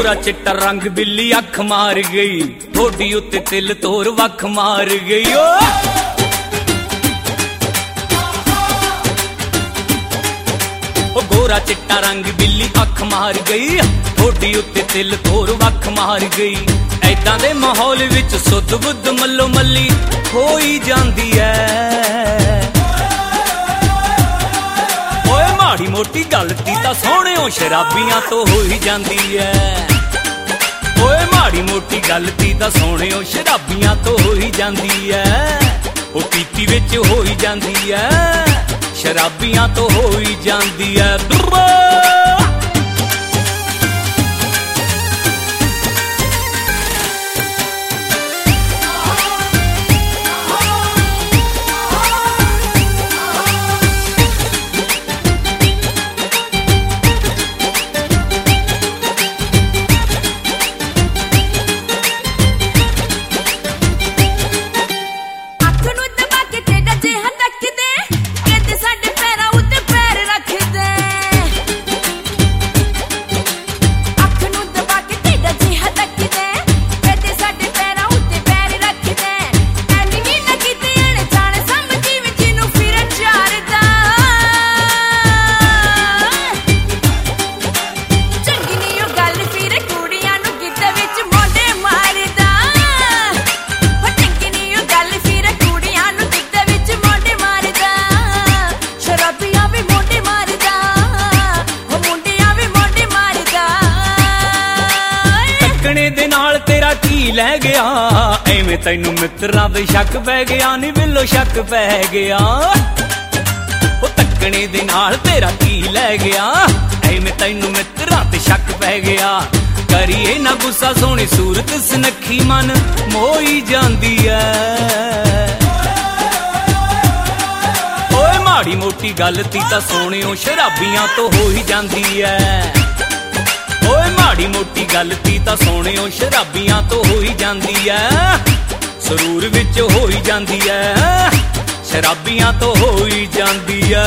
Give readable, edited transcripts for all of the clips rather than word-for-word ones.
गोरा चिट्टा रंग बिल्ली अख मार गई, ठोडी उत्ते तिल तोर वख मार गई। ओ गोरा चिट्टा रंग बिल्ली अख मार गई, ठोडी उत्ते तिल तोर वख मार गई। ऐदां दे माहौल विच सुध बुद्ध मल्लो मल्ली हो ही जांदी है। ओए माड़ी मोटी गलती तां सोहणिओ शराबियां तो हो ही जांदी है। ओए माड़ी मोटी गलती तां सोहणिओ शराबियां तो हो ही जांदी है। ओ पीती विच हो ही जांदी है, शराबियां तो हो ही जांदी है। दे नाल तेरा की लै गया, एवें तैनू मित्रां दे शक पै गया, नी बिल्लो शक पै गया। ओ तकने दे नाल तेरा की लै गया, एवें तैनू मित्रां ते शक पै गया। करिए ना गुस्सा सोहनी सूरत सनखी मन मोही जांदी है। ओए माड़ी मोटी गलती तां सोहणिओ शराबियां तो हो ही जांदी है। ओए माड़ी मोटी गलती तां सोहणिओ शराबियां तो हो ही जांदी है। सरूर विच हो ही जांदी है, शराबियां तो हो ही जांदी है।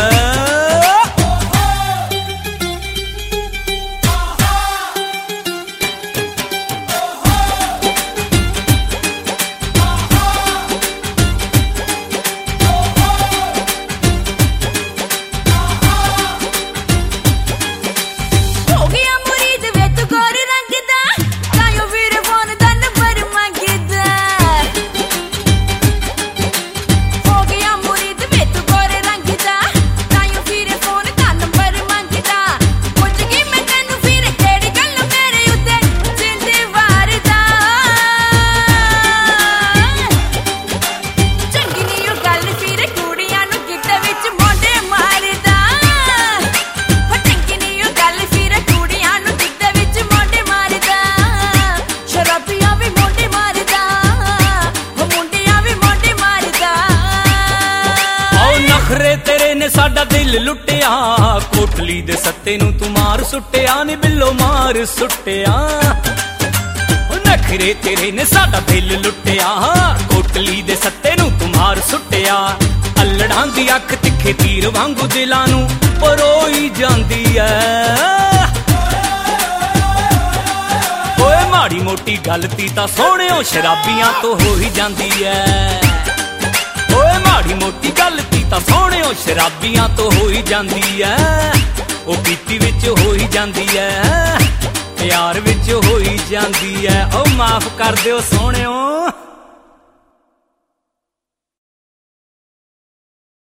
तेरे ने साडा दिल लुटिया, कोटली दे सत्ते नू तू मार सुटिया, नी बिल्लो मार सुटिया। नखरे तेरे ने साडा दिल लुटिया, कोटली दे सत्ते नू तू मार सुटिया। अल्लड़ां दी अख तिखे तीर वांगू दिलां नू परोई जांदी है। ओए माड़ी मोटी गलती तां सोहणिओ शराबियां तो हो ही जांदी है। ओए माड़ी मोटी गलती तां सोहणिओ शराबियां तो हो ही जांदी है। ओ पीती विच हो ही जांदी है, प्यार विच हो ही जांदी है। ओ माफ कर दिओ सोहणिओ।